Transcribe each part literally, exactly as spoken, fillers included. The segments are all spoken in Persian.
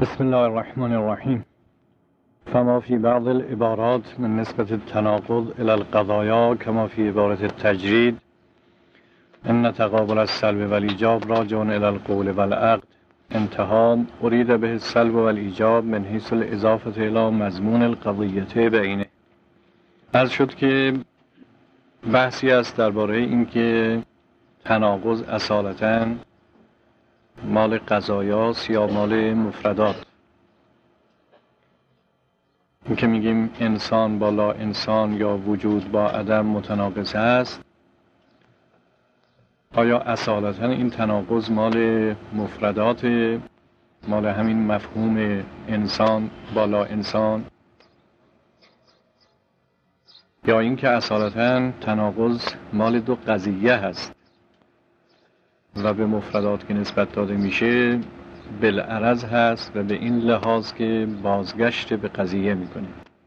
بسم الله الرحمن الرحیم. فما فی بعض العبارات من نسبت التناقض الى القضايا كما في عبارة التجرید ان تقابل السلب والایجاب راجع الى القول والعقد انتها اريد به السلب والایجاب من حيث الاضافة الى مضمون القضیة بینه. عرض شد که بحثی است درباره اینکه تناقض اصالتاً مال قضایاست یا مال مفردات. این که میگیم انسان با لا انسان یا وجود با عدم متناقض است، آیا اصالتاً این تناقض مال مفردات، مال همین مفهوم انسان با لا انسان، یا این که اصالتاً تناقض مال دو قضیه هست و به مفردات که نسبت داده میشه بالعرض هست و به این لحاظ که بازگشت به قضیه میکنه.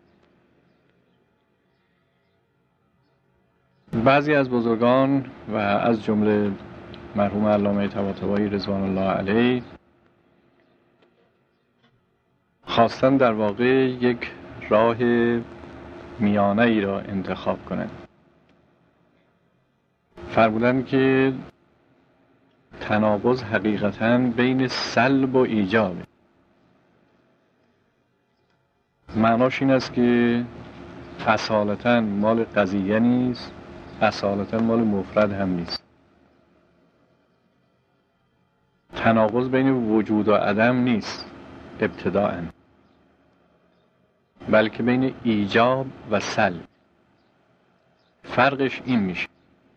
بعضی از بزرگان و از جمله مرحوم علامه طباطبایی رضوان الله علیه خواستن در واقع یک راه میانه ای را انتخاب کنند. فرمودن که تناقض حقیقتاً بین سلب و ایجاب. معناش این است که اصالتاً مال قضیه نیست، اصالتاً مال مفرد هم نیست. تناقض بین وجود و عدم نیست ابتداءً، بلکه بین ایجاب و سلب. فرقش این میشه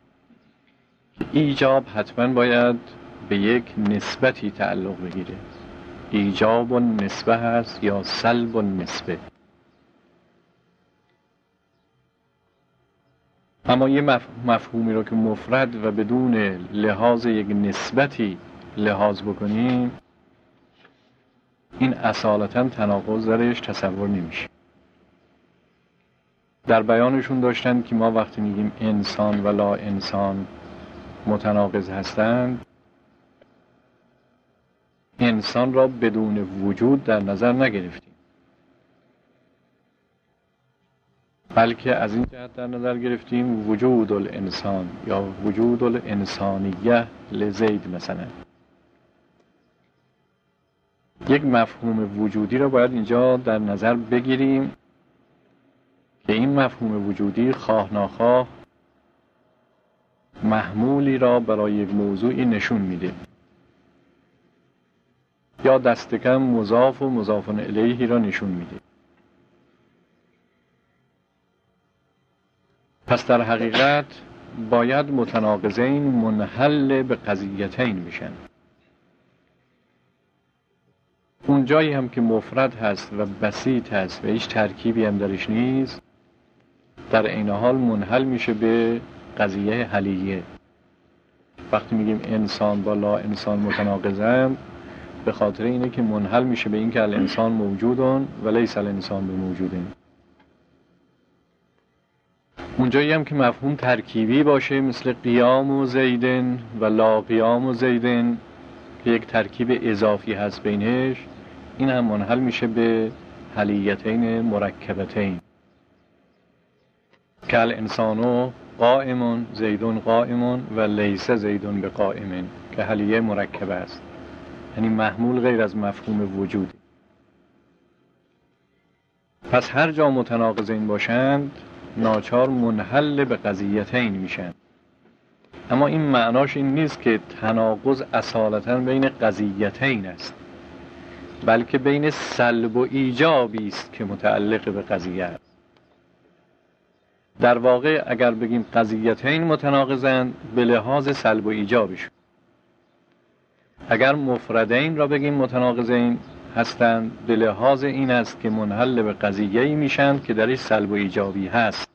ایجاب حتما باید به یک نسبتی تعلق بگیره. ایجاب و نسبه هست یا سلب و نسبه. اما یه مفهومی رو که مفرد و بدون لحاظ یک نسبتی لحاظ بکنیم، این اصالتا تناقض درش تصور نمیشه. در بیانشون داشتن که ما وقتی میگیم انسان و لا انسان متناقض هستند، انسان را بدون وجود در نظر نگرفتیم، بلکه از این جهت در نظر گرفتیم وجود الانسان یا وجود الانسانیه لزید. مثلا یک مفهوم وجودی را باید اینجا در نظر بگیریم که این مفهوم وجودی خواه ناخواه محمولی را برای یک موضوعی نشون میده، یا دست کم مضاف و مضاف الیهی را نشون میده. پس در حقیقت باید متناقضین منحل به قضیتین بشن. اون جایی هم که مفرد هست و بسیط هست و هیچ ترکیبی هم درش نیست، در این حال منحل میشه به قضیه حلیه. وقتی میگیم انسان با لا انسان متناقضند، به خاطر اینه که منحل میشه به این که الانسان موجودن و لیس الانسان بموجودن. اونجایی هم که مفهوم ترکیبی باشه مثل قیام و زیدن و لا قیام و زیدن که یک ترکیب اضافی هست بینش، این هم منحل میشه به حلیتین مرکبتین که الانسانو قائمون زیدون قائمون و لیس زیدون به قائمین که حلیه مرکبه است، یعنی محمول غیر از مفهوم وجودی. پس هر جا متناقضین باشند ناچار منحل به قضیتین میشن. اما این معناش این نیست که تناقض اصالتا بین قضیتین است، بلکه بین سلب و ایجابی است که متعلق به قضیه است. در واقع اگر بگیم قضیتین متناقضند به لحاظ سلب و ایجابشون، اگر مفردین را بگیم متناقضین هستند به لحاظ این است که منحل به قضیه‌ای میشن که درش سلب و ایجابی هست.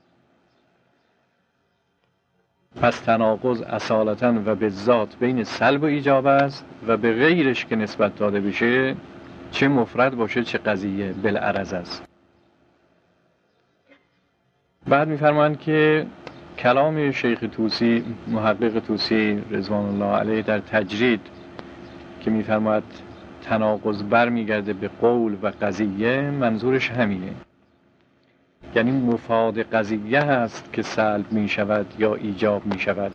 پس تناقض اصالتاً و به ذات بین سلب و ایجاب است و به غیرش که نسبت داده بشه، چه مفرد باشه چه قضیه، بالعرض است. بعد می‌فرمایند که کلام شیخ طوسی، محقق طوسی رضوان الله علیه در تجرید که می‌فرماید تناقض برمیگرده به قول و قضیه، منظورش همینه، یعنی مفاد قضیه هست که سلب می شود یا ایجاب می شود.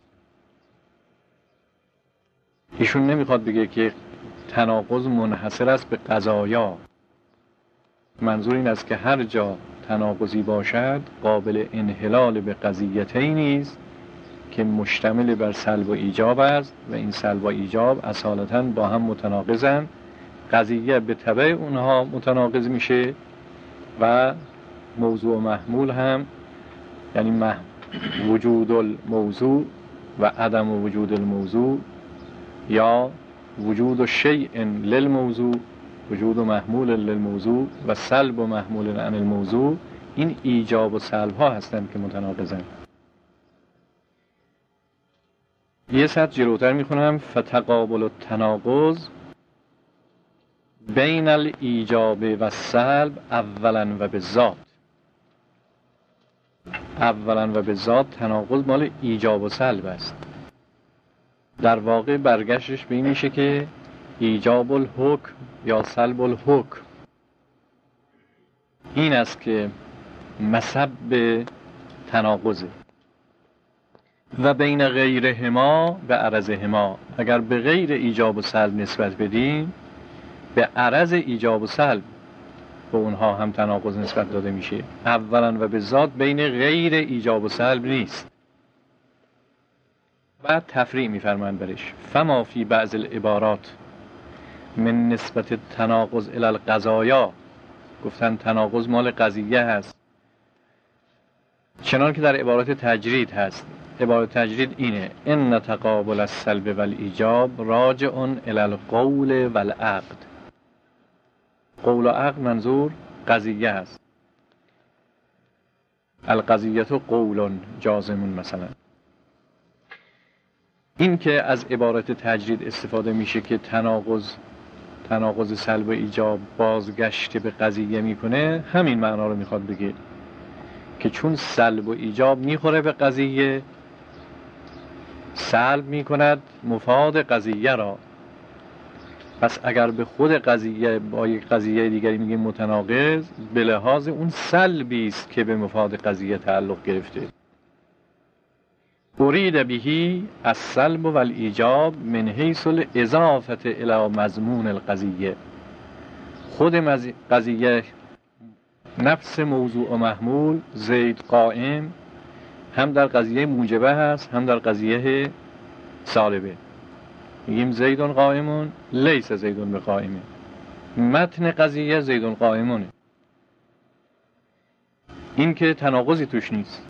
ایشون نمیخواد بگه که تناقض منحصر است به قضایا، منظور این است که هر جا تناقضی باشد قابل انحلال به قضیتین نیست که مشتمل بر سلب و ایجاب است و این سلب و ایجاب اصالتاً با هم متناقضن. قضیه به تبع اونها متناقض میشه و موضوع و محمول هم، یعنی مح... وجود الموضوع و عدم وجود الموضوع یا وجود شیء للموضوع وجود و محمول للموضوع و سلب و محمول عن الموضوع، این ایجاب و سلب ها هستند که متناقضن. یه سطر جلوتر میخونم: فتقابل التناقض بین الایجاب و سلب اولا و به ذات. اولا و به ذات تناقض مال ایجاب و سلب است. در واقع برگشتش به این میشه که ایجاب الحکم یا سلب الحکم این است که مسبب تناقضه. و بین غیرهما به عرضهما، اگر به غیر ایجاب و سلب نسبت بدیم به عرض ایجاب و سلب به اونها هم تناقض نسبت داده میشه. اولا و به ذات بین غیر ایجاب و سلب نیست. بعد تفریع میفرمایند برش: فما فی بعض العبارات من نسبت تناقض الی القضایا، گفتن تناقض مال قضیه هست، چنان که در عبارات تجرید هست. عبارت تجرید اینه: ان تقابل السلب والایجاب راجع الی القول والعقد. قول و عقد منظور قضیه هست. القضیه قول جازم مثلا. این که از عبارت تجرید استفاده میشه که تناقض تناقض سلب و ایجاب بازگشت به قضیه میکنه، همین معنا رو میخواد بگه که چون سلب و ایجاب میخوره به قضیه، سلب میکند مفاد قضیه را. پس اگر به خود قضیه با یک قضیه دیگری میگه متناقض، به لحاظ اون سلبی است که به مفاد قضیه تعلق گرفته. ارید بهی السلب و الایجاب من حیث الاضافه الی مضمون القضیه. خود قضیه نفس موضوع و محمول زید قائم هم در قضیه موجبه هست هم در قضیه سالبه. میگیم زیدون قائمون لیس زیدون بقائمه. متن قضیه زیدون قائمونه، این که تناقضی توش نیست.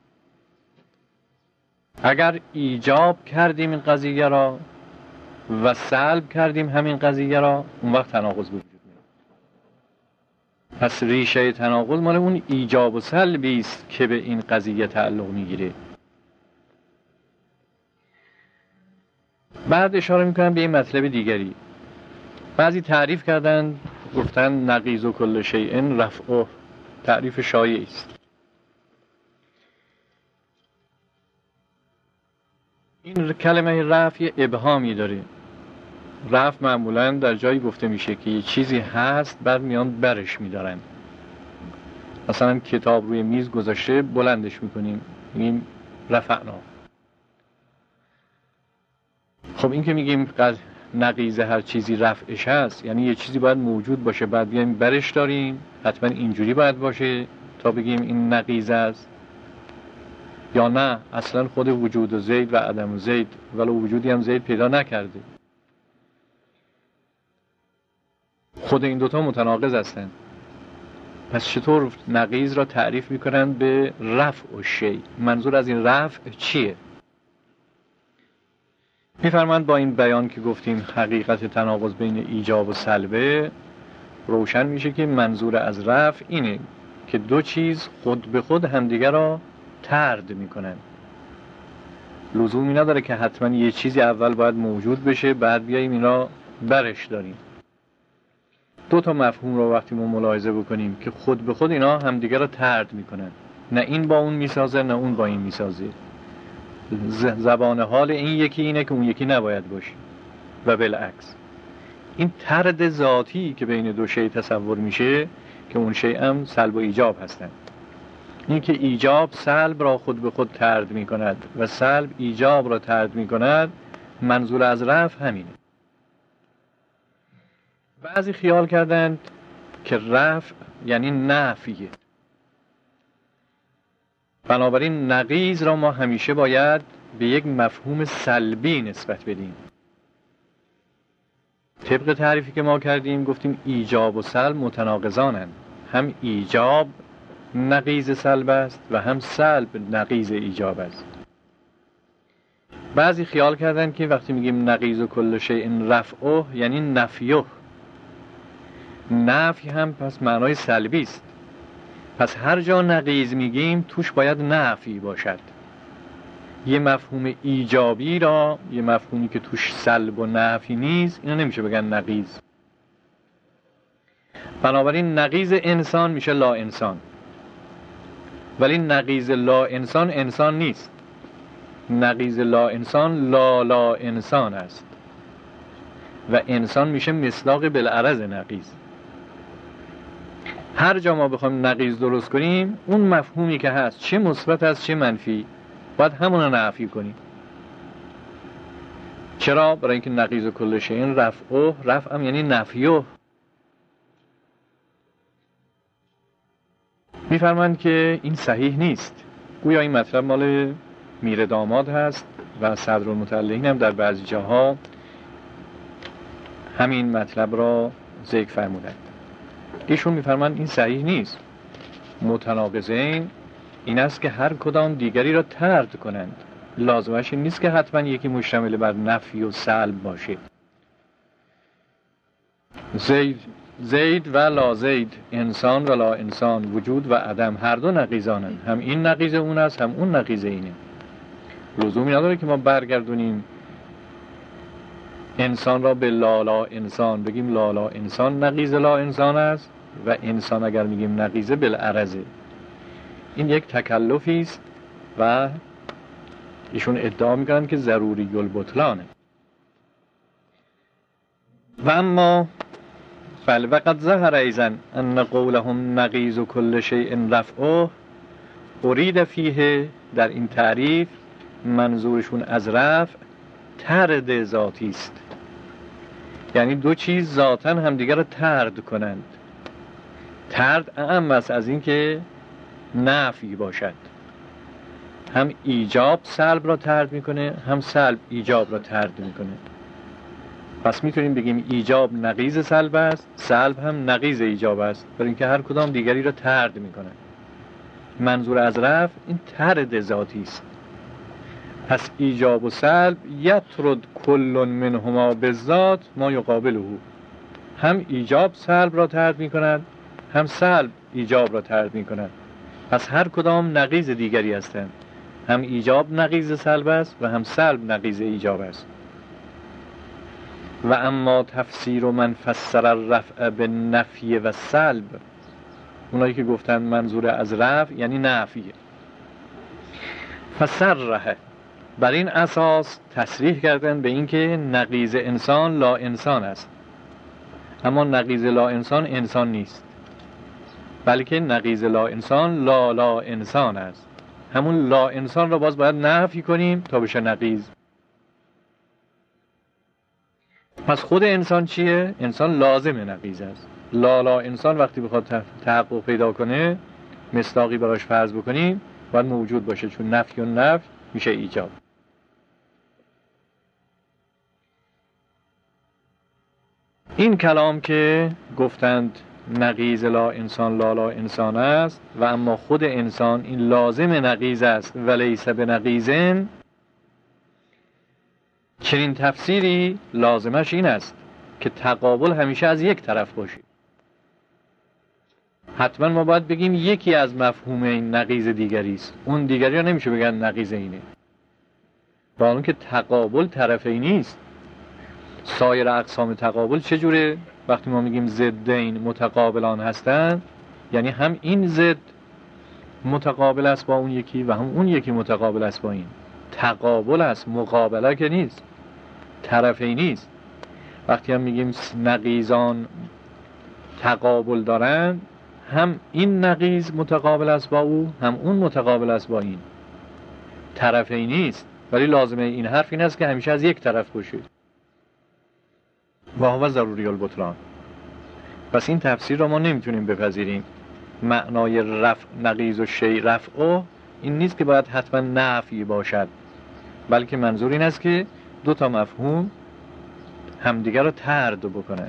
اگر ایجاب کردیم این قضیه را و سلب کردیم همین قضیه را، اون وقت تناقض وجود میاد. پس ریشه تناقض مال اون ایجاب و سلبی است که به این قضیه تعلق میگیره. بعد اشاره میکنم به این مطلب دیگری. بعضی تعریف کردن، گفتن نقیض و کل شیء رفعه، تعریف شایعی است. این کلمه رفع ابهامی داره. رفع معمولا در جایی گفته میشه که یه چیزی هست بعد میان برش میدارن. مثلا کتاب روی میز گذاشته بلندش میکنیم، میگیم رفعنا. خب این که میگیم نقیض هر چیزی رفعش هست، یعنی یه چیزی باید موجود باشه بعد بیایم برش داریم، حتما اینجوری باید باشه تا بگیم این نقیض است، یا نه اصلا خود وجود و زید و عدم و زید ولو وجودی هم زید پیدا نکرده، خود این دوتا متناقض هستند. پس چطور نقیض را تعریف میکنن به رفع و شی؟ منظور از این رفع چیه؟ میفرمایند با این بیان که گفتیم حقیقت تناقض بین ایجاب و سلبه، روشن میشه که منظور از رفع اینه که دو چیز خود به خود همدیگر را طرد میکنن. لزومی نداره که حتما یه چیزی اول باید موجود بشه بعد بیاییم اینا برش داریم. دو تا مفهوم رو وقتی ما ملاحظه بکنیم که خود به خود اینا همدیگر را طرد میکنن، نه این با اون میسازه نه اون با این میسازه. زبان حال این یکی اینه که اون یکی نباید باشه و بالعکس. این طرد ذاتی که بین دو شی تصور میشه که اون شی هم سلب و ایجاب هستند. این که ایجاب سلب را خود به خود طرد میکند و سلب ایجاب را طرد میکند، منظور از رفع همینه. بعضی خیال کردند که رفع یعنی نفیه، بنابراین نقیض را ما همیشه باید به یک مفهوم سلبی نسبت بدیم. طبق تعریفی که ما کردیم گفتیم ایجاب و سلب متناقضانند، هم ایجاب نقیض سلب است و هم سلب نقیض ایجاب است. بعضی خیال کردن که وقتی میگیم نقیض و کل شیء رفعه یعنی نفیه، نفی هم پس معنای سلبی است، پس هر جا نقیض میگیم توش باید نفی باشد. یه مفهوم ایجابی را، یه مفهومی که توش سلب و نفی نیست، اینو نمیشه بگن نقیض. بنابراین نقیض انسان میشه لا انسان، ولی نقیض لا انسان انسان نیست. نقیض لا انسان لا لا انسان است و انسان میشه مصداق بالعرض نقیض. هر جا ما بخوایم نقیض درست کنیم، اون مفهومی که هست چه مثبت است چه منفی باید همون رو نفی کنیم. چرا؟ برای اینکه نقیض کل شیء رفعه، رفع هم یعنی نفیه. میفرمایند که این صحیح نیست، گویا این مطلب مال میر داماد هست و صدرالمتعلقین هم در بعضی جاها همین مطلب را ذکر فرمودند. ایشون میفرمایند این صحیح نیست. متناقضین این است که هر کدام دیگری را طرد کنند، لازمش این نیست که حتما یکی مشتمل بر نفی و سلب باشه. زید زید و لا زید، انسان و لا انسان، وجود و عدم، هر دو نقیضانند، هم این نقیض اون است هم اون نقیض اینه. لزومی نداره که ما برگردونیم انسان را به لا لا انسان بگیم لا لا انسان نقیض لا انسان است و انسان اگر میگیم نقیض بالعرضه. این یک تکلفی است و ایشون ادعا میکنن که ضروری البطلانه. و اما بل وقد ظهر ایضا ان قولهم نقیض کل شیء رفعه ارید فیه، در این تعریف منظورشون از رفع طرد ذاتی است، یعنی دو چیز ذاتاً همدیگر را طرد کنند. طرد اعم است از این که نفی باشد، هم ایجاب سلب را طرد میکنه هم سلب ایجاب را طرد میکنه. پس میتونیم بگیم ایجاب نقیض سلب است، سلب هم نقیض ایجاب است، برای اینکه هر کدام دیگری را طرد میکنه. منظور از رفع این طرد ذاتی است. پس ایجاب و سلب یطرد کل منهما بالذات ما یقابله، هم ایجاب سلب را طرد میکند هم سلب ایجاب را طرد میکند. پس هر کدام نقیض دیگری هستند، هم ایجاب نقیض سلب است و هم سلب نقیض ایجاب است. و اما تفسیر من فسر الرفع بالنفی و سلب، اونایی که گفتن منظور از رفع یعنی نفیه، فسره، بر این اساس تصریح کردن به این که نقیض انسان لا انسان است، اما نقیض لا انسان انسان نیست، بلکه نقیض لا انسان لا لا انسان است. همون لا انسان را باز باید نفی کنیم تا بشه نقیض. پس خود انسان چیه؟ انسان لازم نقیض است. لا لا انسان وقتی بخواد تحقق پیدا کنه، مصداقی براش فرض بکنیم، باید موجود باشه، چون نفی و نفی میشه ایجاب. این کلام که گفتند نقیض لا انسان لا لا انسان است و اما خود انسان این لازم نقیض است و لیس بنقیضن، چنین تفسیری لازمش این است که تقابل همیشه از یک طرف باشه. حتما ما باید بگیم یکی از مفهوم این نقیض دیگری است، اون دیگری ها نمیشه بگن نقیض اینه، با اون که تقابل طرفی نیست. سایر اقسام تقابل چجوره؟ وقتی ما میگیم ضدین متقابلان هستن، یعنی هم این ضد متقابل است با اون یکی و هم اون یکی متقابل است با این. تقابل است، مقابله که نیست، طرفی نیست. وقتی هم میگیم نقیضان تقابل دارن، هم این نقیض متقابل است با او، هم اون متقابل است با این. طرفی نیست، ولی لازمه این حرف این است که همیشه از یک طرف باشه. و هو ضروری البطلان. پس این تفسیر رو ما نمیتونیم بپذیریم. معنای رفع نقیض و شیء رفع این نیست که باید حتما نفی باشد، بلکه منظور این است که دو تا مفهوم همدیگر رو طرد بکنن.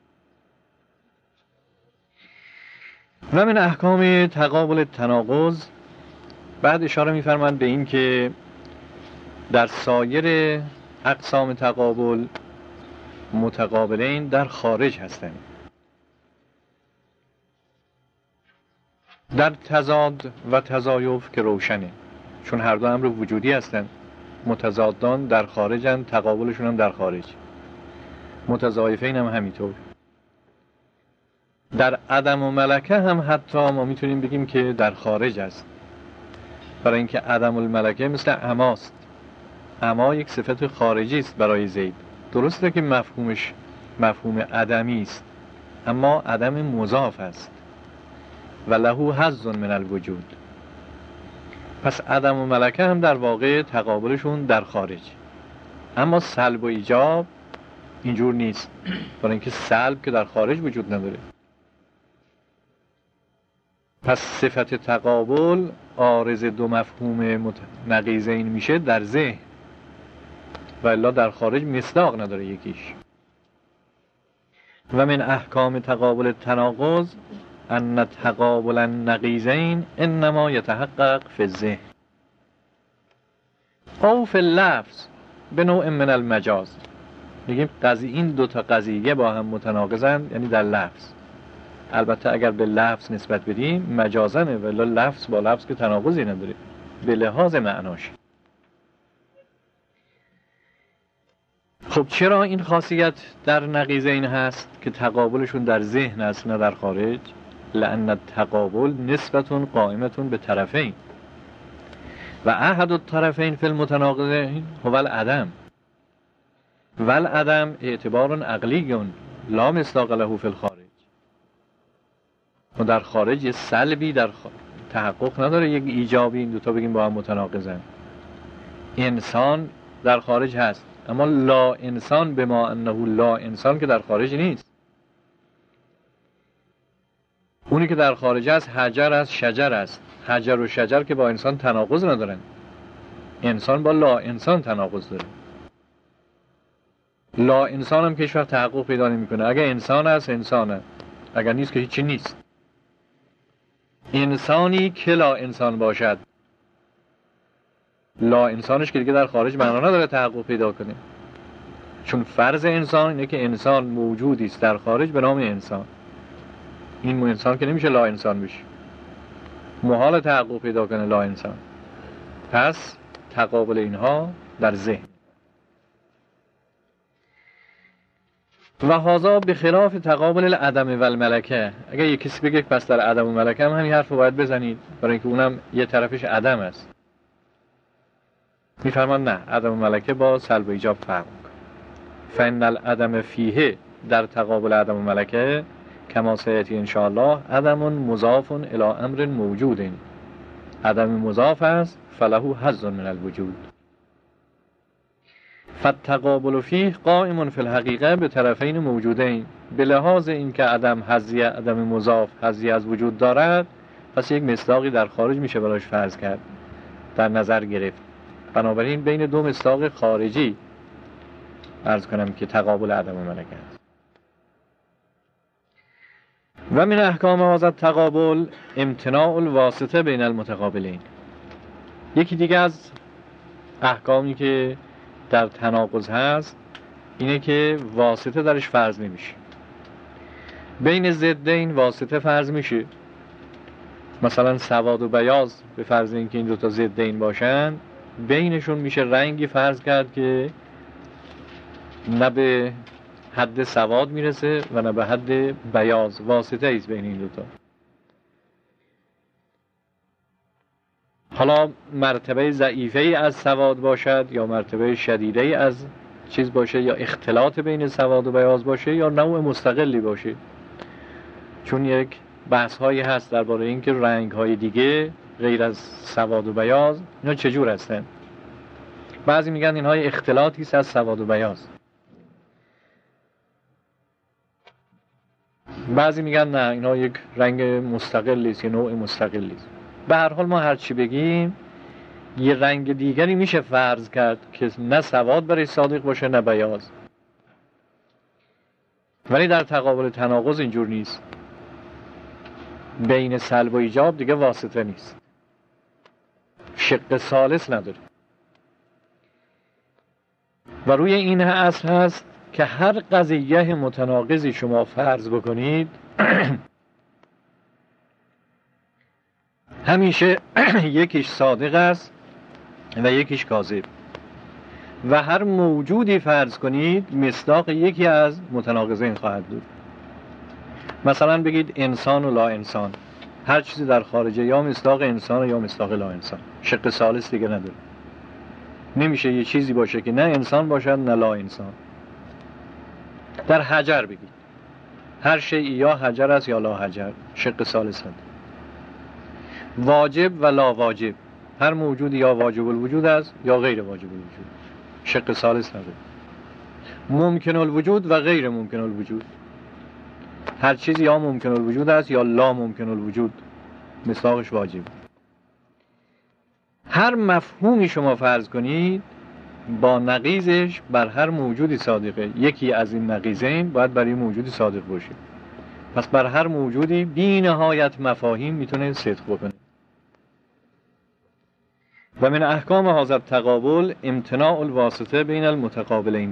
و من احکام تقابل تناقض، بعد اشاره می‌فرمایند به این که در سایر اقسام تقابل متقابلین در خارج هستند. در تضاد و تضایف که روشنه، چون هر دو امر وجودی هستند. متضادان در خارجن، تقابلشون هم در خارج. متضایفین هم همینطور. در عدم و ملکه هم حتی ما میتونیم بگیم که در خارج است، برای اینکه عدم الملکه مثل عماست. عما یک صفت خارجی است برای زید. درسته که مفهومش مفهوم عدمی است، اما عدم مضاف است و له حظ من الوجود. پس عدم و ملکه هم در واقع تقابلشون در خارج. اما سلب و ایجاب اینجور نیست، برای اینکه سلب که در خارج وجود نداره. پس صفت تقابل عارض دو مفهوم نقیضین میشه در ذهن، و الا در خارج مصداق نداره یکیش. و من احکام تقابل تناقض ان تقابل النقیضین انما یتحقق فی الذهن او فی اللفظ به نوع من المجاز. میگیم قضیه این دو تا قضیه با هم متناقضن، یعنی در لفظ. البته اگر به لفظ نسبت بدیم مجازنه، ولی لفظ با لفظ که تناقضی نداره به لحاظ معناش. خب چرا این خاصیت در نقیضین هست که تقابلشون در ذهن است نه در خارج؟ لأن التقابل نسبت قائمتون به طرفین و احد الطرفین فی المتناقضین هو العدم و العدم اعتبار عقلی لا مصداق له فی الخارج. و در خارج یه سلبی در تحقق نداره، یک ایجابی، این دوتا بگیم با هم متناقضن. انسان در خارج هست، اما لا انسان به ما انه لا انسان که در خارج نیست. اونی که در خارج است حجر است، شجر است. حجر و شجر که با انسان تناقض ندارن، انسان با لا انسان تناقض داره. لا انسان هم که هیچ وقت تحقق پیدا نمیکنه. اگر انسان است انسانه، اگر نیست که هیچی نیست. انسانی که لا انسان باشد، لا انسانش که دیگه در خارج معنا نداره تحقق پیدا کنه، چون فرض انسان اینه که انسان موجودی است در خارج به نام انسان. این انسان که نمیشه لا انسان بشه، محال تحقق پیدا کنه لا انسان. پس تقابل اینها در ذهن. و هذا به خلاف تقابل العدم و الملکه. اگر یک کسی بگه پس در عدم و ملکه هم همین حرف رو باید بزنید، برای اینکه اونم یه طرفش عدم است. میفرمان نه، عدم و ملکه با سلب و ایجاب فرق میکنه. فان العدم فیه در تقابل عدم و ملکه کما سیأتی ان شاء الله عدم مضاف الی امر موجود. عدم مضاف است فله حظ من الوجود. فالتقابل فیه قائم فی الحقیقه به طرفین موجودین. به لحاظ اینکه عدم حظی عدم مضاف حظی از وجود دارد، پس یک مصداقی در خارج میشه براش فرض کرد، در نظر گرفت. بنابراین بین دو مصداق خارجی عرض کنم که تقابل عدم و ملکه است. و من احکام هذا التقابل امتناع الواسطه بین المتقابلین. یکی دیگه از احکامی که در تناقض هست اینه که واسطه درش فرض نمیشه. بین ضدین واسطه فرض میشه. مثلا سواد و بیاض به فرض اینکه این دوتا ضدین باشن، بینشون میشه رنگی فرض کرد که نه به حد سواد میرسه و نه به حد بیاض. واسطه ایست بین این دوتا. حالا مرتبه ضعیفه ای از سواد باشد یا مرتبه شدیده ای از چیز باشه یا اختلاط بین سواد و بیاض باشه یا نوع مستقلی باشه. چون یک بحث هایی هست درباره اینکه رنگ های دیگه غیر از سواد و بیاض اینا چجور هستن. بعضی میگن اینها اختلاطی است از سواد و بیاض، بعضی میگن نه اینها یک رنگ مستقلی است، یه نوع مستقلی است. به هر حال ما هر چی بگیم یه رنگ دیگری میشه فرض کرد که نه سواد برای صادق باشه نه بیاض. ولی در تقابل تناقض اینجور نیست. بین سلب و ایجاب دیگه واسطه نیست، شق ثالث نداره. و روی این اصل هست که هر قضیه متناقضی شما فرض بکنید همیشه یکیش صادق است و یکیش کاذب، و هر موجودی فرض کنید مصداق یکی از متناقضین خواهد بود. مثلا بگید انسان و لا انسان، هر چیزی در خارجه یا مصداق انسان یا مصداق لا انسان، شق ثالث دیگه نداره. نمیشه یه چیزی باشه که نه انسان باشد نه لا انسان. در حجر بگید هر شیء یا حجر است یا لا حجر، شق ثالث نداره. واجب و لا واجب، هر موجود یا واجب الوجود است یا غیر واجب الوجود، شق ثالث نداره. ممکن الوجود و غیر ممکن الوجود، هر چیزی یا ممکن الوجود است یا لا ممکن الوجود، مصداقش واجب. هر مفهومی شما فرض کنید با نقیضش بر هر موجودی صادقه. یکی از این نقیضین باید برای موجودی صادق باشه. پس بر هر موجودی بی نهایت مفاهیم میتونه صدق بکنه. و من احکام هذا التقابل امتناع الواسطه بین المتقابلین.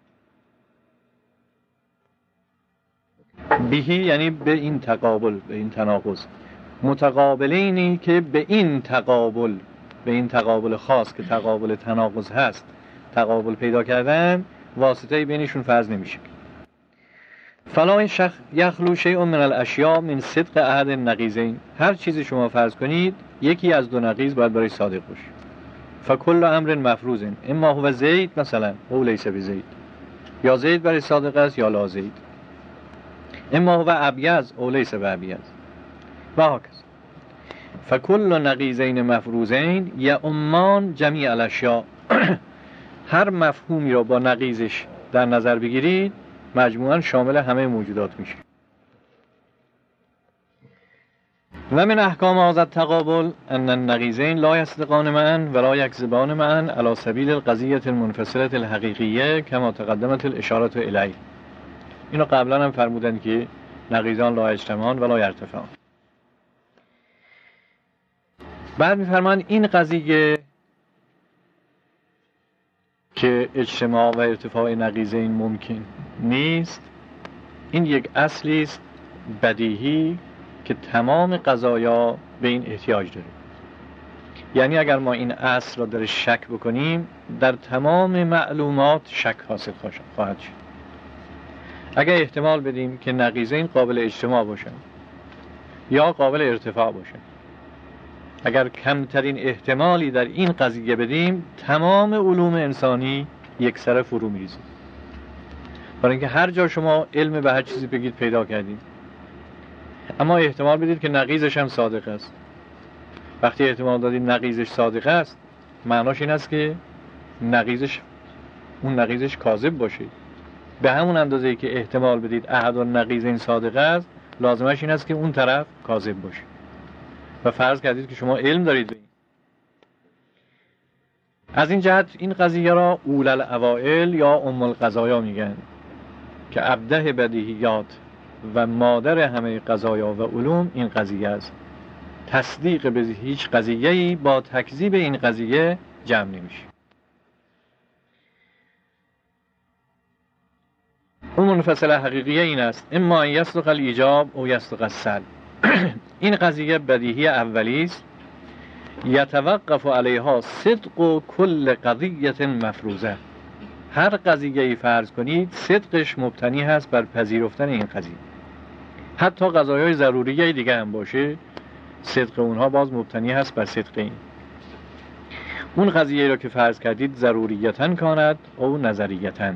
بهی یعنی به این تقابل، به این تناقض. متقابلینی که به این تقابل، به این تقابل خاص که تقابل تناقض هست تقابل پیدا کردن، واسطه بینشون فرض نمیشه. فلا شخ یخلو شیء من الاشیاء من صدق احد النقیضین، هر چیزی شما فرض کنید یکی از دو نقیض باید برای صادق باشه. فکل امر مفروض اما هو زید مثلا او لیس بزید، یا زید برای صادق است یا لا زید. اما هو ابیض او لیس بابیض و هکذا. فکل نقیضین مفروضین یا امان جمیع الاشیاء، هر مفهومی را با نقیضش در نظر بگیرید مجموعاً شامل همه موجودات میشه. و من احکام هذا التقابل ان النقیضین لا یصدقان معا ولا یکذبان معا علی سبیل القضیة المنفصلة الحقیقیة کما تقدمت الاشارة الیه. اینو قبلا هم فرمودن که نقیضان لا یجتمعان ولا یرتفعان. بعد میفرمان این قضیه که اجتماع و ارتفاع نقیضین ممکن نیست، این یک اصلی است بدیهی که تمام قضایا به این احتیاج داره. یعنی اگر ما این اصل را در شک بکنیم در تمام معلومات شک حاصل خواهد شد. اگر احتمال بدیم که نقیضین قابل اجتماع باشن یا قابل ارتفاع باشن، اگر کمترین احتمالی در این قضیه بدیم تمام علوم انسانی یک سر فرو میریزه. برای اینکه هر جا شما علم به هر چیزی بگید پیدا کردیم، اما احتمال بدید که نقیضش هم صادق است. وقتی احتمال دادید نقیضش صادق است معناش این است که نقیضش اون نقیضش کاذب باشه. به همون اندازه‌ای که احتمال بدید احد النقیضین صادق است لازمش این است که اون طرف کاذب باشه. و فرض کردید که شما علم دارید به این. از این جهت این قضیه را اول الاوائل یا ام القضایا میگن که ابده بدیهیات و مادر همه قضایا و علوم این قضیه است. تصدیق به هیچ قضیه‌ای با تکذیب این قضیه جمع نمیشه. اون منفصل حقیقیه این است اما یصدق الایجاب او یصدق السلب. این قضیه بدیهی اولی است یتوقف علیها صدق کل قضیه مفروضه. هر قضیه‌ای فرض کنید صدقش مبتنی هست بر پذیرفتن این قضیه. حتی قضایای ضروریه دیگه هم باشه صدق اونها باز مبتنی هست بر صدق این. اون قضیه را که فرض کردید ضروریتاً کاند او نظریتاً.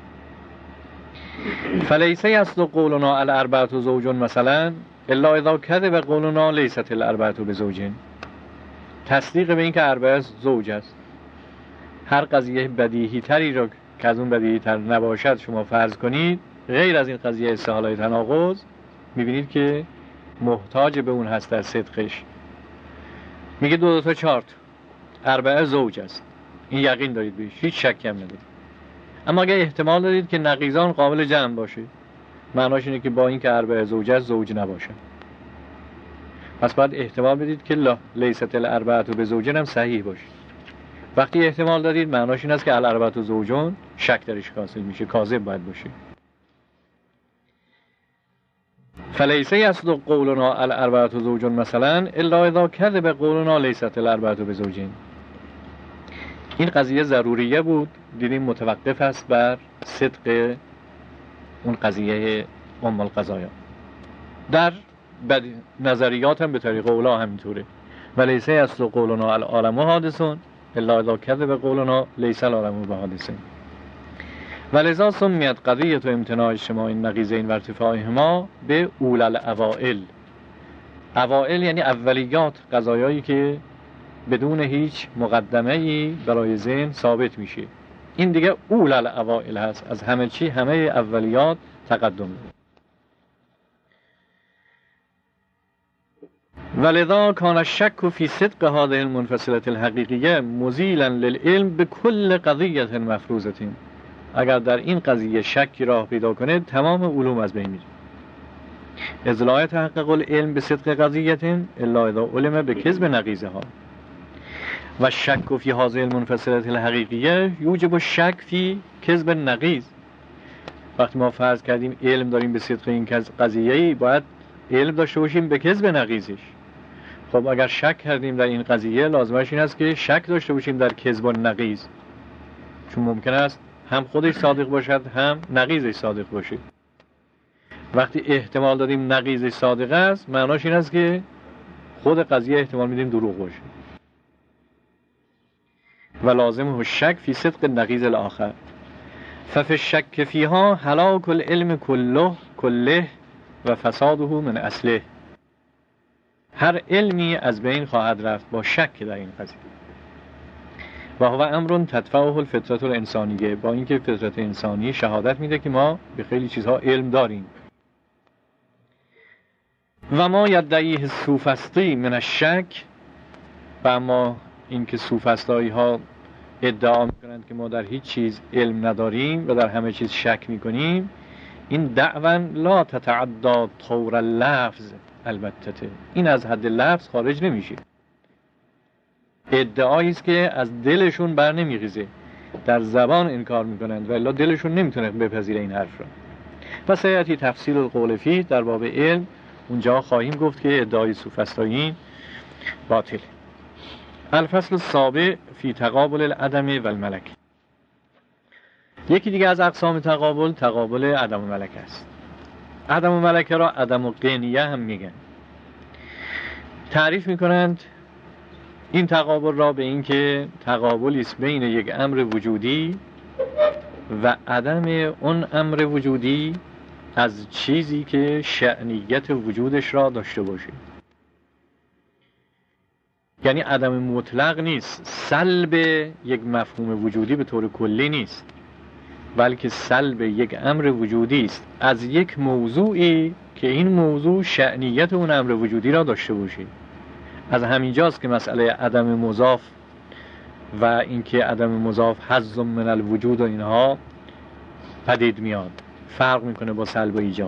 فلیسه است قولنا الاربعة زوج مثلا الا اذا کذب قولنا لیست الاربعة بزوج. تصدیق به این که اربعه زوج است، هر قضیه بدیهی تری را که از اون بدیهی تر نباشد شما فرض کنید، غیر از این قضیه استحالای تناقض، میبینید که محتاج به اون هست در صدقش. میگه دو دو تا چهار اربعه زوج است، این یقین دارید بهش، هیچ شکی هم ندارید. اما اگه احتمال دارید که نقیضان قابل جمع باشه، معناش اینه که با این که اربعه زوج است زوج نباشه. پس باید احتمال بدید که لا لیست الاربعة بزوج هم صحیح باشه. وقتی احتمال دارید معناش این است که الاربعة زوجون شک درش حاصل میشه، کاذب باید باشه. فلیسه است قولنا الاربعة زوج مثلا الا اذا کذب قولنا لیست الاربعة بزوجین. این قضیه ضروریه بود، دیدیم متوقف است بر صدق اون قضیه ام القضایا. در نظریات هم به طریق اولا همینطوره. ولیسه است قولنا العالم حادثون الا اذا کذب قولنا لیس العالم بحادثین. ولذا سمیت قضیه امتناع اجتماع النقیضین و ارتفاعهما به اول الاوائل. اوائل یعنی اولیات، قضایایی که بدون هیچ مقدمه‌ای برای ذهن ثابت میشه. این دیگه اول الاوائل هست، از همه چی همه اولیات تقدم داره. ولذا کان الشک فی صدق هذه المنفصله الحقیقیه مزیلا للعلم بكل قضیه مفروضه. اگر در این قضیه شکی راه پیدا کنه تمام علوم از بین میره. اذ لا يتحقق العلم بصدق قضیه الا اذا علم بکذب نقیضها و شک فی هذه المنفصله الحقیقیه یوجب الشک فی کذب النقیض. وقتی ما فرض کردیم علم داریم به صدق این قضیه، باید علم داشته باشیم به کذب نقیضش. خب اگر شک کردیم در این قضیه، لازمش این است که شک داشته باشیم در کذب النقیض، چون ممکن است هم خودش صادق باشد هم نقیضش صادق باشه. وقتی احتمال داریم نقیضش صادق است، معناش این است که خود قضیه احتمال میدیم دروغ باشه. و لازم الشک فی صدق نقیض الاخر ففی الشک فیها هلاک العلم کله کله و فساده من اصله. هر علمی از بین خواهد رفت با شک در این قضیه. و هو امر تدفعه الفطرة الانسانیه، با اینکه فطرت انسانی شهادت میده که ما به خیلی چیزها علم داریم. و ما یدعیه سوفسطی من الشک، و اما اینکه سوفسطایی ها ادعا میکنند که ما در هیچ چیز علم نداریم و در همه چیز شک میکنیم، این دعوا لا تتعدى طور اللفظ، البته این از حد لفظ خارج نمیشه. ادعایی است که از دلشون بر نمیخیزه، در زبان انکار میکنند و الا دلشون نمیتونه بپذیره این حرف را. و سیاتی تفصیل القول فیه، در باب علم اونجا خواهیم گفت که ادعای سوفسطاییین باطل. الفصل السابع فی تقابل العدم و الملک. یکی دیگه از اقسام تقابل، تقابل عدم و ملک است. عدم و ملکه را عدم و قینیه هم میگن. تعریف میکنند این تقابل را به این که تقابلی است بین یک امر وجودی و عدم اون امر وجودی از چیزی که شأنیت وجودش را داشته باشه. یعنی عدم مطلق نیست، سلب یک مفهوم وجودی به طور کلی نیست، بلکه سلب یک امر وجودی است از یک موضوعی که این موضوع شأنیت اون امر وجودی را داشته باشه. از همینجاست که مسئله عدم مضاف و اینکه عدم مضاف حظ من الوجود و اینها پدید میاد، فرق میکنه با سلب و ایجاب.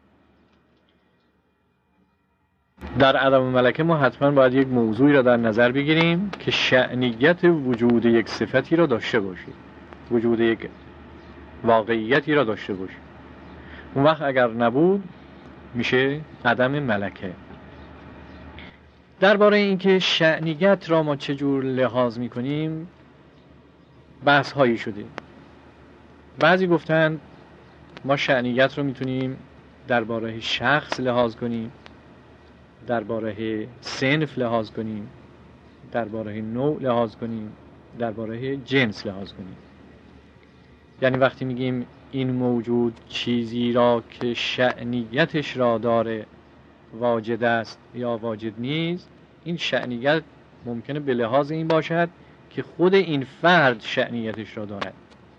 در عدم ملکه ما حتما باید یک موضوعی را در نظر بگیریم که شأنیت وجود یک صفتی را داشته باشه، وجود یک واقعیتی را داشته باشه. اون وقت اگر نبود میشه عدم ملکه. درباره اینکه شأنیت را ما چجور لحاظ میکنیم بحث هایی شده. بعضی گفتند ما شأنیت رو میتونیم درباره شخص لحاظ کنیم، درباره صنف لحاظ کنیم، درباره نوع لحاظ کنیم، درباره جنس لحاظ کنیم. یعنی وقتی میگیم این موجود چیزی را که شأنیتش را داره واجد است یا واجد نیست، این شأنیت ممکنه به لحاظ این باشد که خود این فرد شأنیتش را دارد،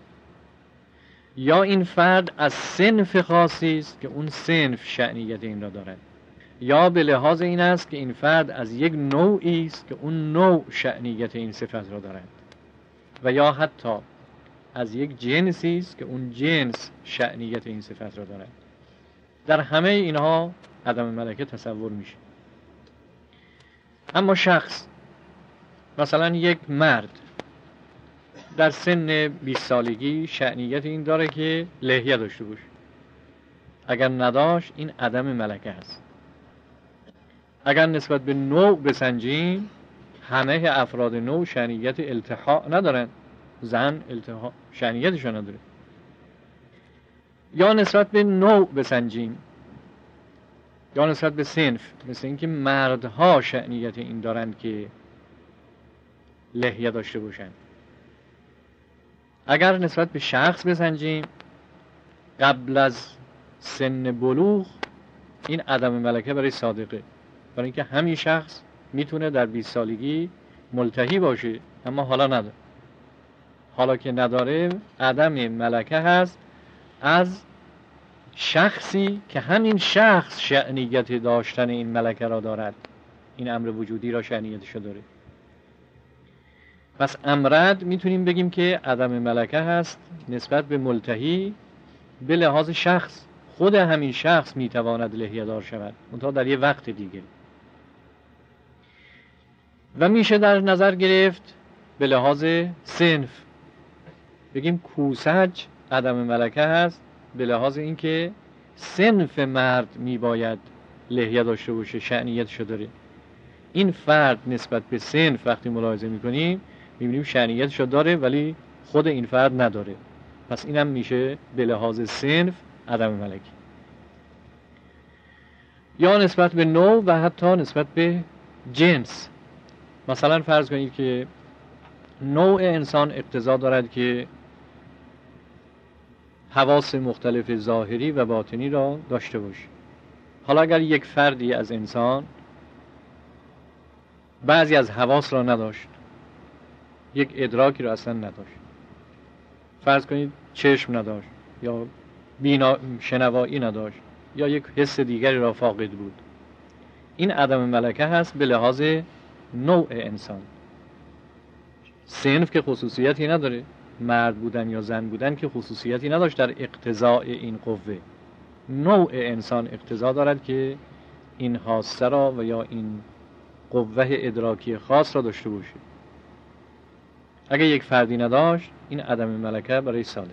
یا این فرد از صنف خاصی است که اون صنف شأنیت این را دارد، یا به لحاظ این است که این فرد از یک نوعی است که اون نوع شأنیت این صفت را دارد، و یا حتی از یک جنسی است که اون جنس شأنیت این صفت را دارد. در همه اینها عدم ملکه تصور میشه. اما شخص، مثلا یک مرد در سن بیست سالگی شأنیت این داره که لحیه داشته باشه. اگر نداشت این عدم ملکه است. اگر نسبت به نوع بسنجیم، همه افراد نوع شأنیت التحاء ندارن. زن التحاء شأنیتش نداره. یا نسبت به نوع بسنجیم، یا نسبت به صنف، مثل اینکه مردها شأنیت این دارند که لحیه داشته باشند. اگر نسبت به شخص بسنجیم، قبل از سن بلوغ این عدم ملکه برای صادقه، برای اینکه همین شخص میتونه در بیست سالگی ملتهی باشه اما حالا نداره. حالا که نداره عدم ملکه هست از شخصی که همین شخص شأنیت داشتن این ملکه را دارد، این امر وجودی را شأنیتش داره. پس امرد میتونیم بگیم که عدم ملکه هست نسبت به ملتهی به لحاظ شخص. خود همین شخص میتواند لحیه دار شود، منتها در یه وقت دیگه. و میشه در نظر گرفت به لحاظ صنف، بگیم کوسج عدم ملکه هست به لحاظ اینکه صنف مرد میباید لحیه داشته باشه، شأنیتش داره. این فرد نسبت به صنف وقتی ملاحظه میکنیم میبینیم شأنیتش داره ولی خود این فرد نداره. پس اینم میشه به لحاظ صنف عدم ملکه. یا نسبت به نوع و حتی نسبت به جنس. مثلا فرض کنید که نوع انسان اقتضا دارد که حواس مختلف ظاهری و باطنی را داشته باشه. حالا اگر یک فردی از انسان بعضی از حواس را نداشت، یک ادراکی را اصلا نداشت، فرض کنید چشم نداشت یا بینا شنوایی نداشت یا یک حس دیگری را فاقد بود، این عدم ملکه هست به لحاظ نوع انسان. صنف که خصوصیتی نداره، مرد بودن یا زن بودن که خصوصیتی نداشت در اقتضاء این قوه. نوع انسان اقتضا دارد که این حاسه را و یا این قوه ادراکی خاص را داشته باشه. اگه یک فردی نداشت این عدم ملکه برای صادق.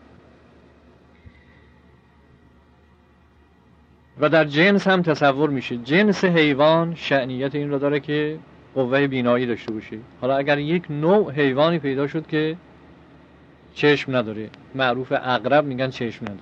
و در جنس هم تصور میشه. جنس حیوان شأنیت این را داره که قوه بینایی داشته باشه. حالا اگر یک نوع حیوانی پیدا شد که چشم نداره، معروف عقرب میگن چشم نداره،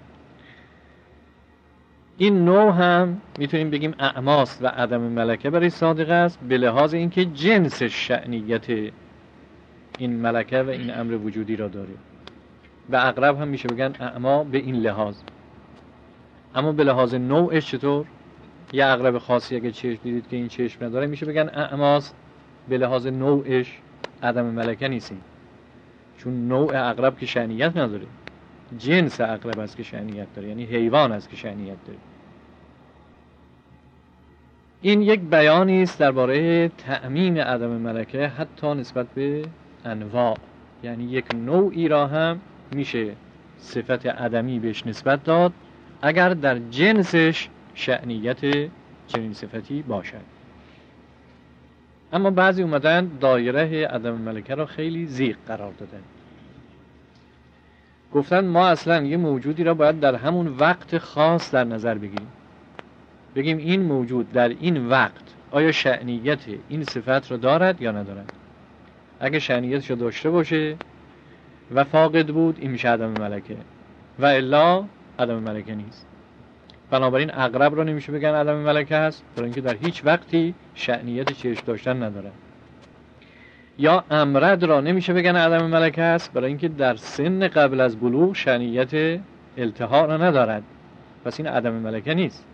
این نوع هم میتونیم بگیم اعماست و عدم ملکه برای صادق است به لحاظ اینکه جنس شأنیت این ملکه و این امر وجودی را داره. و عقرب هم میشه بگن اعما به این لحاظ. اما به لحاظ نوعش چطور؟ یه عقرب خاصی اگه چشم دیدید که این چشم نداره میشه بگن اعماست، به لحاظ نوعش عدم ملکه نیست، چون نوع عقرب که شأنیت نداره، جنس عقرب است که شأنیت داره، یعنی حیوان است که شأنیت داره. این یک بیانی است درباره تعمیم عدم ملکه حتی نسبت به انواع، یعنی یک نوعی را هم میشه صفت عدمی بهش نسبت داد اگر در جنسش شأنیت چنین صفتی باشد. اما بعضی اومدن دایره عدم ملکه را خیلی ضیق قرار دادن، گفتن ما اصلا یه موجودی را باید در همون وقت خاص در نظر بگیریم، بگیم این موجود در این وقت آیا شأنیت این صفت را دارد یا ندارد. اگه شأنیتش را داشته باشه و فاقد بود این میشه عدم ملکه، و الا عدم ملکه نیست. بنابراین عقرب را نمیشه بگن عدم ملکه هست، برای اینکه در هیچ وقتی شأنیت چشم داشتن نداره. یا امرد را نمیشه بگن عدم ملکه است، برای اینکه در سن قبل از بلوغ شأنیت التحاق را ندارد، پس این عدم ملکه نیست.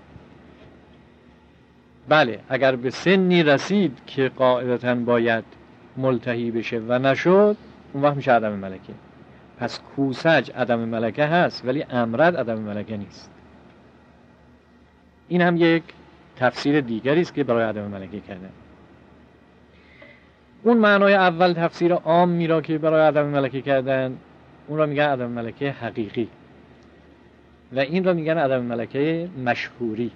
بله اگر به سنی رسید که قاعدتاً باید ملتهی بشه و نشد، اون وقت میشه عدم ملکه. پس کوسج عدم ملکه هست ولی امرد عدم ملکه نیست. این هم یک تفسیر دیگری است که برای عدم ملکه کردن. اون معنای اول تفسیر عامی را که برای عدم ملکه کردن، اون را میگن عدم ملکه حقیقی و این را میگن عدم ملکه مشهوری.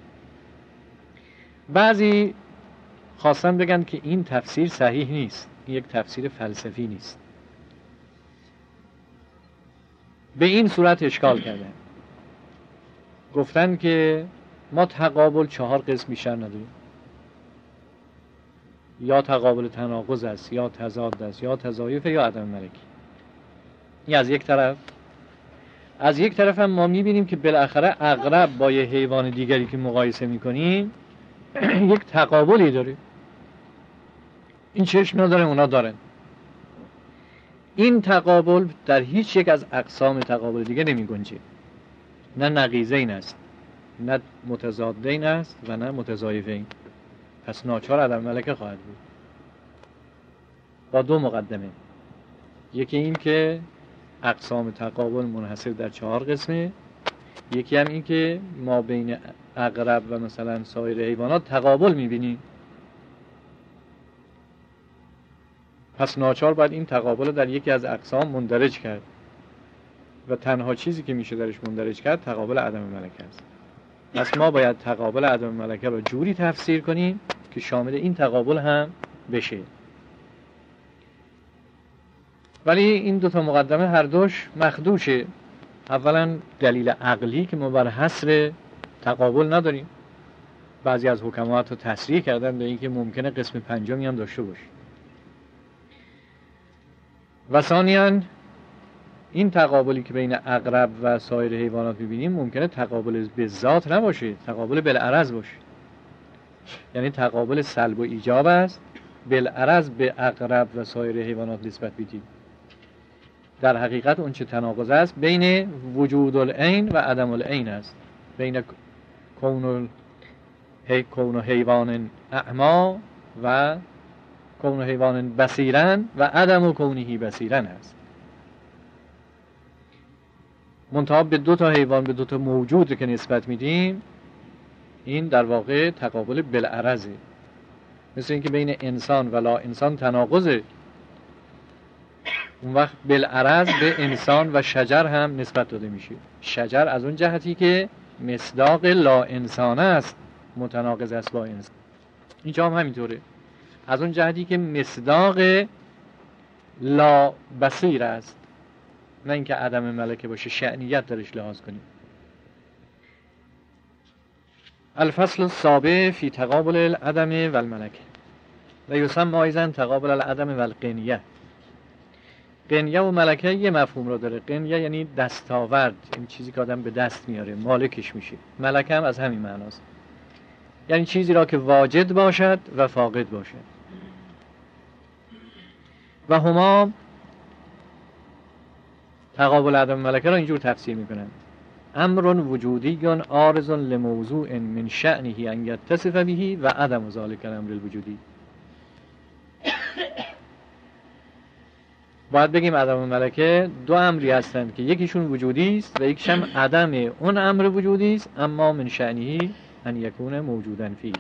بعضی خواستن بگن که این تفسیر صحیح نیست، این یک تفسیر فلسفی نیست. به این صورت اشکال کردن، گفتن که ما تقابل چهار قسم بیشتر نداریم، یا تقابل تناقض است، یا تضاد است، یا تضایف، یا عدم ملکی. این از یک طرف. از یک طرف هم ما میبینیم که بالاخره عقرب با یه حیوان دیگری که مقایسه میکنیم یک تقابلی داره، این چشم نداره اونا دارن. این تقابل در هیچ یک از اقسام تقابل دیگه نمی گنجه، نه نقیضین است، نه متضادین است و نه متضایفین. پس ناچار عدم ملکه خواهد بود با دو مقدمه. یکی این که اقسام تقابل منحصر در چهار قسمه، یکی هم این که ما بین عقرب و مثلا سایر حیوانات تقابل میبینیم. پس ناچار باید این تقابل در یکی از اقسام مندرج کرد و تنها چیزی که میشه درش مندرج کرد تقابل عدم ملکه است. پس ما باید تقابل عدم ملکه رو جوری تفسیر کنیم که شامل این تقابل هم بشه. ولی این دو تا مقدمه هر دوش مخدوشه. اولا دلیل عقلی که ما بر حصر تقابل نداریم، بعضی از حکما رو تصریح کردن به اینکه ممکنه قسم پنجمی هم داشته باشه. و ثانیاً این تقابلی که بین عقرب و سایر حیوانات می‌بینیم ممکنه تقابل به ذات نباشه، تقابل بالعرض باشه. یعنی تقابل سلب و ایجاب است، بالعرض به عقرب و سایر حیوانات نسبت بدیم. در حقیقت اون چه تناقض است بین وجود العین و عدم العین است، بین کون هی کون حیوان اعما و کون حیوان بصیرن و عدم کونه بصیرن است. منتها به دو تا حیوان، به دو تا موجود که نسبت میدیم، این در واقع تقابل بالعرضه. مثل اینکه بین انسان و لا انسان تناقضه، اون وقت بالعرض به انسان و شجر هم نسبت داده میشه. شجر از اون جهتی که مصداق لا انسان است متناقض است با انسان. اینجا هم همینطوره، از اون جهتی که مصداق لا بصیر است، نه اینکه عدم ملکه باشه، شأنیت درش لحاظ کنیم. الفصل السابع فی تقابل العدم و الملکه و یسمى ایضا تقابل العدم و القنیه. قنیه و ملکه یه مفهوم رو داره. قنیه یعنی دستاورد، این چیزی که آدم به دست میاره، مالکش میشه. ملکه هم از همین معناست، یعنی چیزی را که واجد باشد و فاقد باشد. و هما تقابل عدم ملکه را اینجور تفسیر میکنن: امر وجودی عارض لموضوع من شأنه ان یتصف به و عدم ذلک الامر الوجودی. باید بگیم عدم ملکه دو امری هستند که یکیشون وجودی است و یکیش هم عدم اون امر وجودی است، اما من شأنه ان یکون موجودا فیه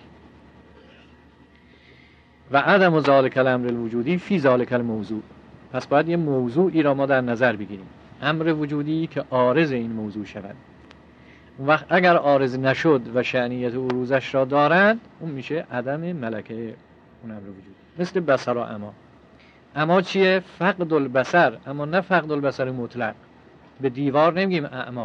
و عدم ذلک الامر الوجودی فی ذلک الموضوع. پس باید یه موضوعی را ما در نظر بگیریم، امر وجودی که عارض این موضوع شود. اون وقت اگر عارض نشد و شأنیت عروضش را دارد، اون میشه عدم ملکه اون امر وجودی. مثل بصر و اما. اما چیه؟ فقد البصر، اما نه فقد البصر مطلق. به دیوار نمیگیم اعما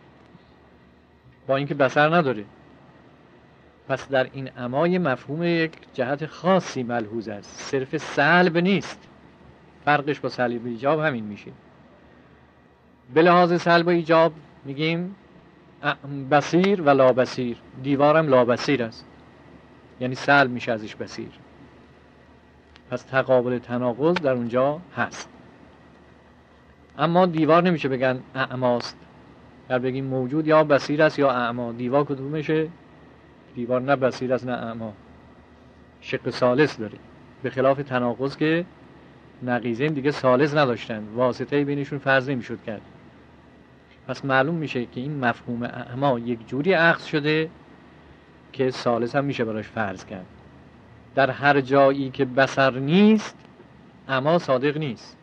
با اینکه بصر نداره. پس در این امای مفهوم یک جهت خاصی ملحوظ است، صرف سلب نیست. فرقش با سلب و ایجاب همین میشه. به لحاظ سلب و ایجاب میگیم بصیر و لا بصیر. دیوارم لا بصیر است، یعنی سلب میشه ازش بصیر. پس تقابل تناقض در اونجا هست. اما دیوار نمیشه بگن اعماست. اگر بگیم موجود یا بصیر است یا اعما، دیوار کدومشه؟ دیوار نه بصیر است نه اعما، شق ثالث داره. به خلاف تناقض که نقیضین دیگه ثالث نداشتن، واسطه بینشون فرض نمیشد کرد. پس معلوم میشه که این مفهوم اعما یک جوری اخذ شده که ثالث هم میشه براش فرض کرد. در هر جایی که بصر نیست اعما صادق نیست.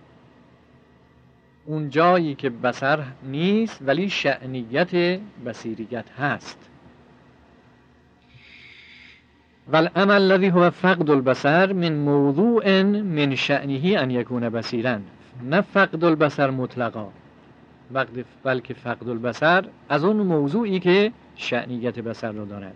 اون جایی که بصر نیست ولی شأنیت بصیریت هست. والعمل الذي هو فقد البصر من موضوع من شأنه ان يكون بصيرا، نه فقد البصر مطلقا، بلکه فقد البصر از اون موضوعی که شأنیت بصر رو دارد.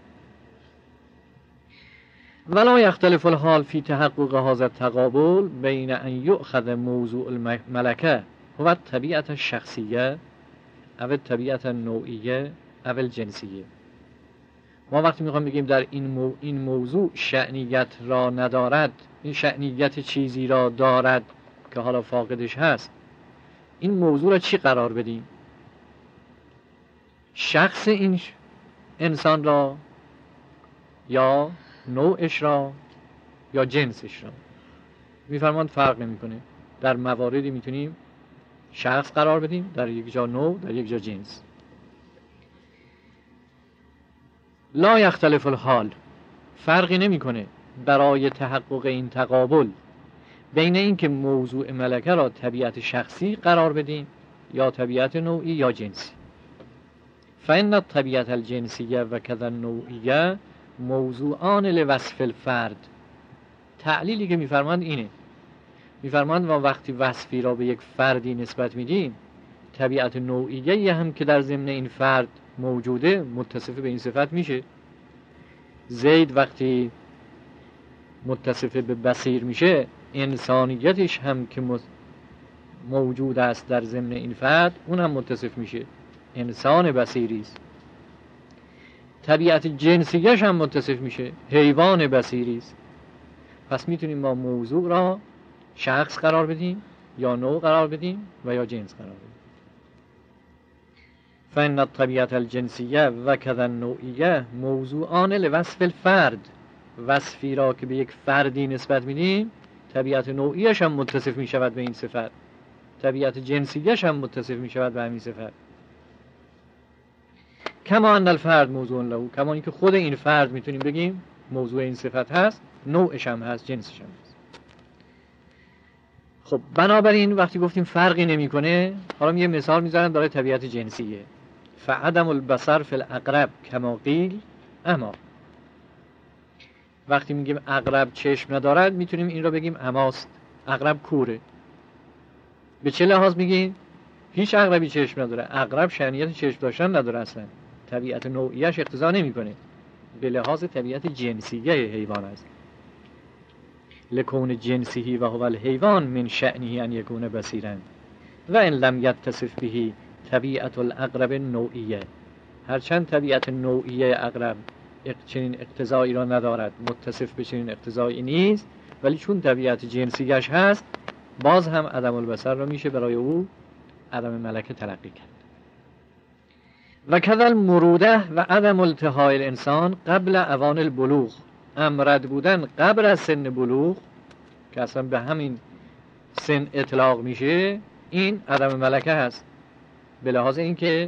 ولا يختلف الحال في تحقق هذا التقابل بين ان يؤخذ موضوع الملكه هو الطبيعة الشخصیه او الطبيعة النوعیه او الجنسیه. ما وقتی میخوام بگیم در این, مو... این موضوع شأنیت را ندارد، این شأنیت چیزی را دارد که حالا فاقدش هست، این موضوع را چی قرار بدیم؟ شخص این انسان را یا نوعش را یا جنسش را؟ میفرماند فرق نمیکنه. در مواردی میتونیم شخص قرار بدیم، در یک جا نوع، در یک جا جنس. لا یختلف الحال، فرقی نمیکنه برای تحقق این تقابل بین این که موضوع ملکه را طبیعت شخصی قرار بدیم یا طبیعت نوعی یا جنسی. فإن الطبیعت الجنسیه و کذا النوعیه موضوعان لوصف الفرد. تعلیلی که میفرماند اینه، میفرماند ما وقتی وصفی را به یک فردی نسبت میدیم، طبیعت نوعیه هم که در ضمن این فرد موجوده متصف به این صفت میشه. زید وقتی متصف به بصیر میشه، انسانیتش هم که موجود است در ضمن این فرد اون هم متصف میشه، انسان بصیری است. طبیعت جنسیش هم متصف میشه، حیوان بصیری است. پس میتونیم ما موضوع را شخص قرار بدیم یا نوع قرار بدیم و یا جنس قرار بدیم. فإن الطبیعة الجنسیه و کذا النوعیه موضوعان لوصف الفرد. وصفی را که به یک فردی نسبت میدیم، طبیعت نوعیش هم متصف میشود به این صفت، طبیعت جنسیش هم متصف میشود به همین صفت. کما ان الفرد موضوع له، کما اینکه خود این فرد میتونیم بگیم موضوع این صفت هست، نوعش هم هست، جنسش هم هست. خب بنابراین وقتی گفتیم فرقی نمیکنه، حالا یه مثال میذارم برای طبیعت جنسیه. فعدم البصر فی الاقرب کما قیل اما. وقتی میگیم عقرب چشم ندارد، میتونیم این را بگیم اماست، عقرب کوره. به چه لحاظ میگیم؟ هیچ عقربی چشم نداره. عقرب شأنیت چشم داشتن نداره، اصلا طبیعت نوعیش اقتضا نمیکنه، به لحاظ طبیعت جنسیه حیوان است. لکون جنسیه و هو الحیوان من شأنه ان یکون بصیرا و ان لم یتصف به طبیعت العقرب نوعیه. هرچند طبیعت نوعیه عقرب چنین اقتضایی را ندارد، متصف به چنین اقتضایی نیست، ولی چون طبیعت جنسیش هست، باز هم عدم البصر را میشه برای او عدم ملکه تلقی کرد. و کذا المروده و عدم التهای الانسان قبل اوان البلوغ. امرد بودن قبل از سن بلوغ که اصلا به همین سن اطلاق میشه، این عدم ملکه هست، به لحاظ اینکه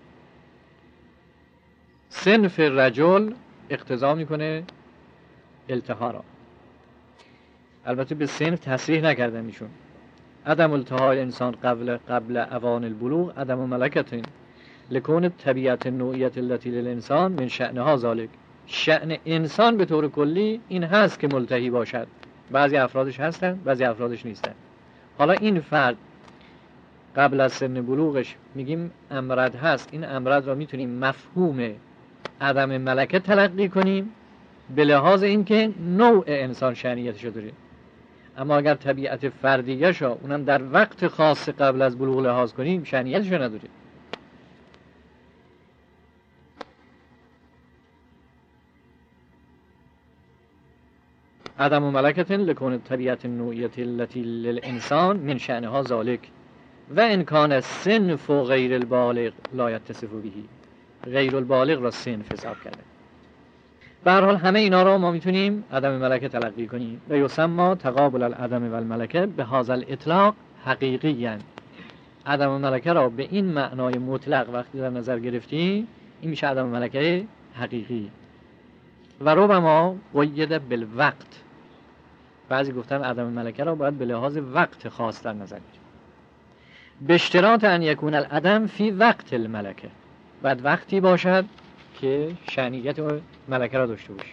صنف رجل اقتضا میکنه التها را. البته به صنف تصریح نکردن ایشون. عدم التهای انسان قبل قبل اوان البلوغ عدم ملکتین لکون طبیعت نوعیت التي للانسان من شأنها ذلك. شأن انسان به طور کلی این هست که ملتهی باشد. بعضی افرادش هستن، بعضی افرادش نیستن. حالا این فرد قبل از سن بلوغش میگیم امرد هست، این امرد را میتونیم مفهوم عدم ملکه تلقی کنیم به لحاظ اینکه نوع انسان شأنیتش رو داره. اما اگر طبیعت فردیش را اونم در وقت خاص قبل از بلوغ لحاظ کنیم، شأنیتش رو نداره. عدم ملکة لکون طبیعت نوعیت التي للانسان من شأنها ذلك و ان کان صنف و غیر البالغ لا یتصف به، غیر البالغ را صنف حساب کرده. به هر حال همه اینا را ما میتونیم عدم ملکه تلقی کنیم و یسمى تقابل العدم و الملکه به هذا الاطلاق حقیقیاً. عدم ملکه را به این معنای مطلق وقتی در نظر گرفتیم این میشه عدم ملکه حقیقی. و ربما قید بالوقت، بعضی گفتن عدم ملکه را باید به لحاظ وقت خاص در نظر گرفت، به اشتراط ان یکون العدم فی وقت الملکه، بعد وقتی باشد که شأنیت ملکه را داشته باشه.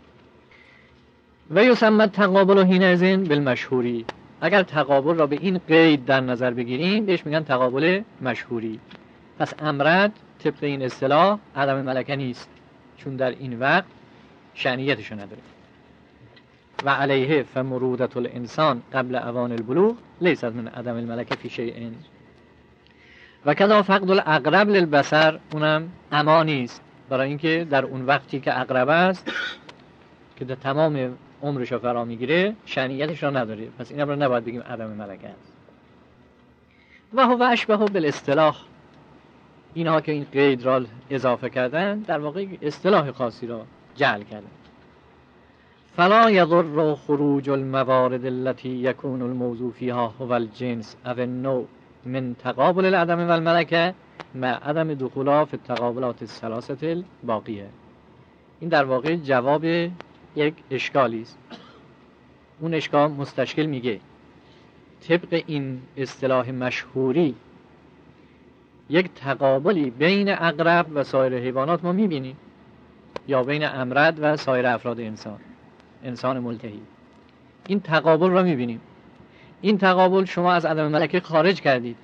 و یسمى تقابل حینئذ بالمشهوری، اگر تقابل را به این قید در نظر بگیریم بهش میگن تقابل مشهوری. پس امرد طبق این اصطلاح عدم ملکه نیست، چون در این وقت شأنیتشو نداره. و علیه فمرودت الانسان قبل اوان البلوغ لیست من عدم الملکه فی شیء. و کذا فقد الاقرب للبصر، اونم اما نیست، برای اینکه در اون وقتی که اقرب است که در تمام عمرش رو فرا میگیره شأنیتش رو نداره، پس این رو نباید بگیم عدم ملکه است. و هو اشبه بالاصطلاح، اینها که این قید را اضافه کردن در واقع اصطلاح خاصی را جعل کردن. فلا یضر خروج الموارد التي يكون الموضوع فيها هو الجنس او النوع من تقابل العدم و الملکه مع عدم دخولها في التقابلات الثلاثه الباقیه. این در واقع جواب یک اشکالی است. اون اشکال مستشکل میگه طبق این اصطلاح مشهوری یک تقابلی بین عقرب و سایر حیوانات ما میبینیم، یا بین امرد و سایر افراد انسان، انسان ملتهی، این تقابل را میبینیم. این تقابل شما از عدم ملکه خارج کردید،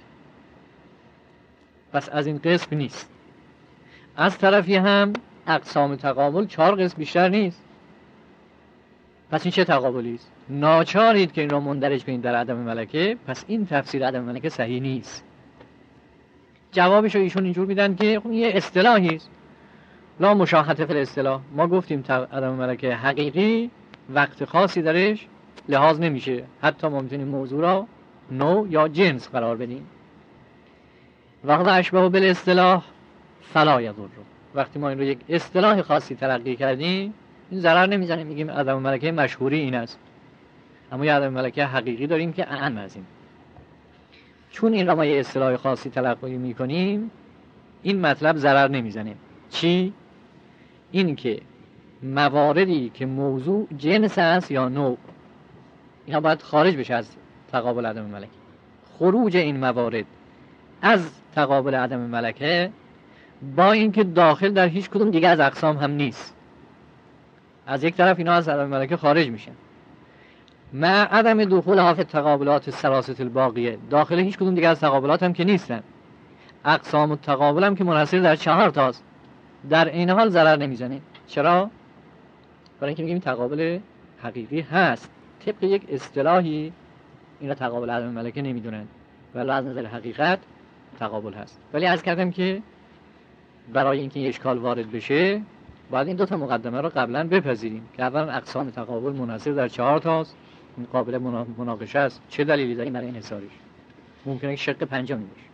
پس از این قسم نیست. از طرفی هم اقسام تقابل چهار قسم بیشتر نیست، پس این چه تقابلی است؟ ناچارید که این را مندرج کنید در عدم ملکه، پس این تفسیر عدم ملکه صحیح نیست. جوابش رو ایشون اینجور میدن که خب یه اصطلاحی است، لا مشاحته فی الاصطلاح. ما گفتیم عدم ملکه حقیقی وقت خاصی درش لحاظ نمیشه، حتی ما میتونیم موضوع را نوع یا جنس قرار بدیم. وقت اشبه بالاصطلاح فلا یضر، وقتی ما این رو یک اصطلاح خاصی تلقی کردیم این ضرر نمیزنه، میگیم عدم ملکه مشهوری این است، اما یه عدم ملکه حقیقی داریم که اعم از این. چون این را ما یه اصطلاح خاصی تلقی میکنیم این مطلب ضرر نمیزنه. چی؟ این که مواردی که موضوع جنس است یا نوع، اینا باید خارج بشه از تقابل عدم ملکه. خروج این موارد از تقابل عدم ملکه با اینکه داخل در هیچ کدوم دیگه از اقسام هم نیست، از یک طرف اینا از عدم ملکه خارج میشن، مع عدم دخول ها فی تقابلات الثلاثه الباقیه، داخل هیچ کدوم دیگه از تقابلات هم که نیستن، اقسام التقابل هم که منحصر در چهار تاست، در این حال ضرر نمیزنه. چرا؟ برای اینکه میگیم تقابل حقیقی هست، طبق یک اصطلاحی اینا تقابل عدم ملکه نمیدونن، ولی از نظر حقیقت تقابل هست. ولی عرض کردم که برای اینکه این اشکال وارد بشه باید این دو تا مقدمه رو قبلا بپذیریم که اولا اقسام تقابل منحصر در چهار تاست، این قابل مناقشه است، چه دلیلی داریم برای انحصارش؟ ممکنه که شق پنجمی باشه.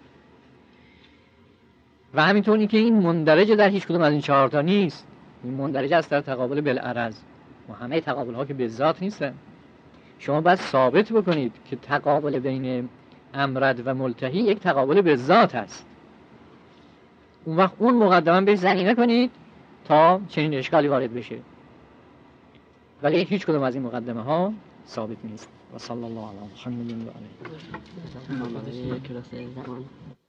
و همینطور این که این مندرج در هیچ کدوم از این چهار تا نیست، این مندرج است در تقابل بالعرض و همه تقابل ها که به ذات نیستن. شما باید ثابت بکنید که تقابل بین امرد و ملتهی یک تقابل به ذات است، اون وقت اون مقدمه بهش زمینه کنید تا چنین اشکالی وارد بشه، ولی هیچ کدوم از این مقدمه ها ثابت نیست. و صلی الله علی محمد و آله.